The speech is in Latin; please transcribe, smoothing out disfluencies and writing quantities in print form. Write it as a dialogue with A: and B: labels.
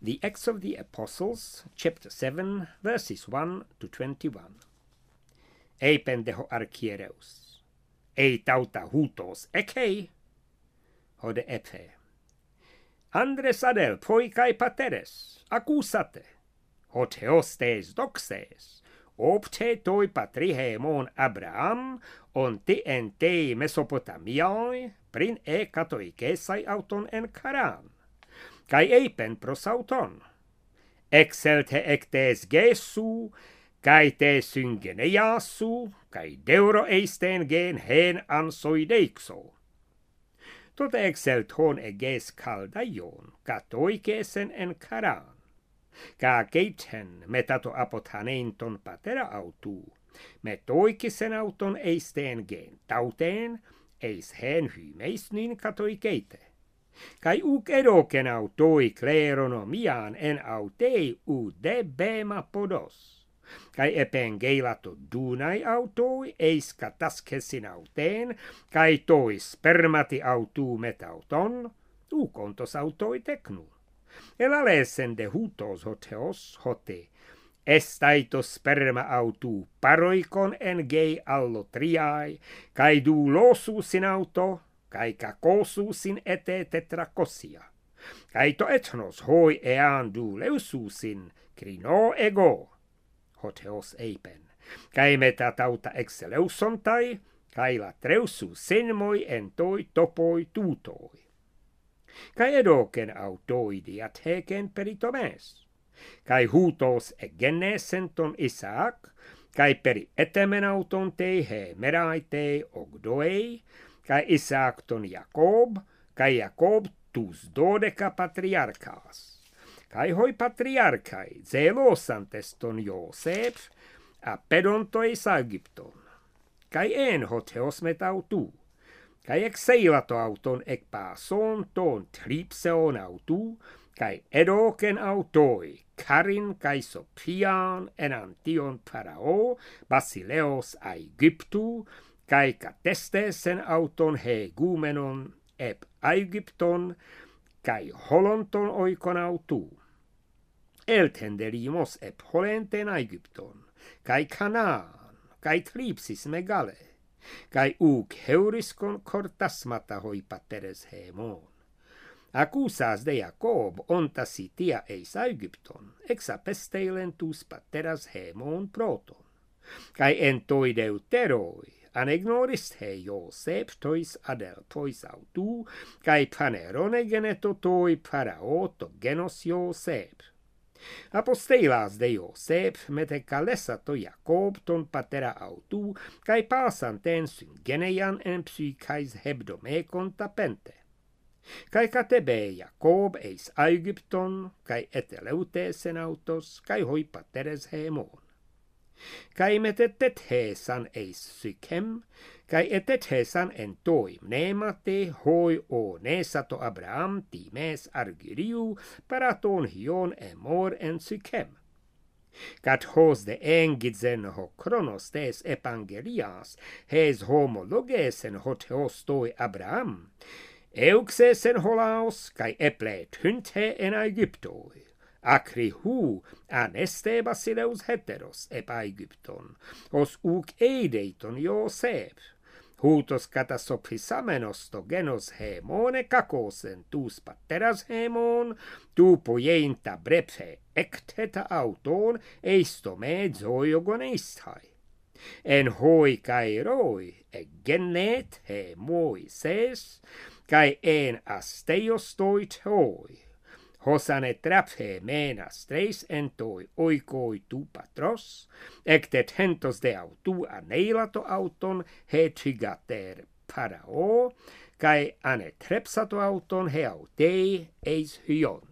A: The Acts of the Apostles, chapter 7, verses 1 to 21. Ei pendeho archiereus, ei tauta hutos ekei, hode epe. Andres adel poikai pateres, accusate, hoteostes doxes, opte toi patrihemon Abraham, on ti en te Mesopotamiae, prin e katoikesai auton en Karan, kai eipen prosauton. Exelte ectes Jesu, kai te syngene Jasu, kai deuro eisten gen hen ansoideixo. Tot exelt hon eges kaldaion, katoikesen en Karan. Ka keiten metato apothaneinton patera autu, metoikisen auton eisten gen tauteen, eis hen hymeisnin katoikeite. Kai uk edoken autoi kleronomian en autei u debema podos. Kai epen geilato dunai autoi eis kataskesin auteen, kai toi spermati autu metauton, u kontos autoi teknu. Elalesen de hutos hoteos hote, estaitos sperma autu paroikon en gei allotriai, kai du losusin auto, kai kakosusin ete tetrakosia. Kai to etnos hoi ean du leususin krino ego, hoteos eipen, kai metatauta exeleusontai, kai latreusu senmoi en toi topoi tutoi. Kai edoken autoidiat heken peritomes, kai hutos egenesen ton Isaac, kai peri etemen auton te he meraite ogdoei, kai Isaac ton Jacob, kai Jacob tus dodeka patriarchas. Kai hoi patriarchai zelosantes ton Josef, apedontois Egypton. Kai en hoteos metautu, kai exeilato auton ekpason ton tripseon autu, kai edoken autoi, Karin kai Sopian en Antion Parao, Basileos Aegyptu, kai katestesen auton hegumenon ep Aegypton, kai holonton oikon autu. Eltenderimos ep holenten Aegypton, kai Kanaan, kai Tripsis megale, kai uk heuriskon kortasmata hoi pateres hemon. Accusas de Jacob ontasi tia eis Aegypton, exapesteilen tus pateras hemon proton. Kai en toi deuteroi, anegnorist he Josep tois adel pois autu, kai panerone geneto toi paraoto genos Josep. Aposteilas de Josep mete kalesato Jacob ton patera autu, kai pasanten syn geneian en psykais hebdomekon tapente. Kai katebe Jacob eis Aegypton, kai eteleutesen autos, kai hoi pateres hemon. Kai metetet hesan eis Sykem, kai etet hesan en toi mnemate hoi o nesato Abraham times argyriu paraton hion emor en Sykem. Kat hos de engidzen ho kronos tes evangelias hes homologesen hot hos toi Abraham, euxesen holaos kai eplet hynte en Aegyptoi. Acri hu aneste basileus heteros ep Aegypton, os uk eideiton Josep. Hutos katasophisamenos to genos hemone kakosen tus pateras hemon, tu poienta brephe ekteta auton eisto me zoiogoneistai. En hoi kai roi egenet he Moises, kai en asteios toit hoi. Hosane traphe menas treis en toi oikoi tu patros, ectet hentos de autu aneilato auton he trigater parao, kai ane trepsato auton he autei eis hyon.